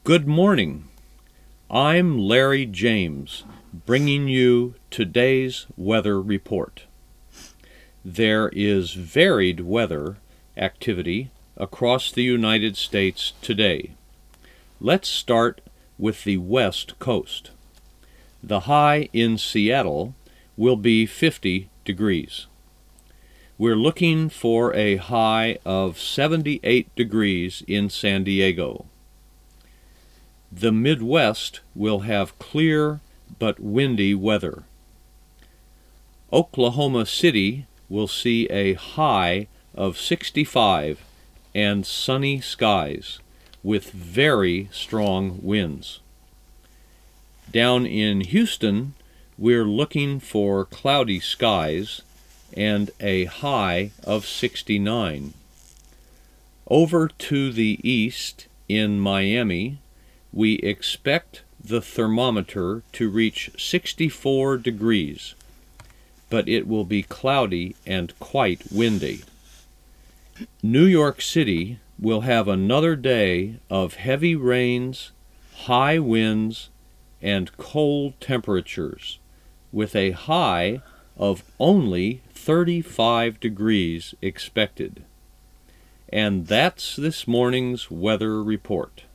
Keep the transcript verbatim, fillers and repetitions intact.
Good morning. I'm Larry James, bringing you today's weather report. There is varied weather activity across the United States today. Let's start with the West Coast. The high in Seattle will be fifty degrees. We're looking for a high of seventy-eight degrees in San Diego. The Midwest will have clear but windy weather. Oklahoma City will see a high of sixty-five and sunny skies with very strong winds. Down in Houston, we're looking for cloudy skies and a high of sixty-nine. Over to the east in Miami, we expect the thermometer to reach sixty-four degrees, but it will be cloudy and quite windy. New York City will have another day of heavy rains, high winds, and cold temperatures, with a high of only thirty-five degrees expected. And that's this morning's weather report.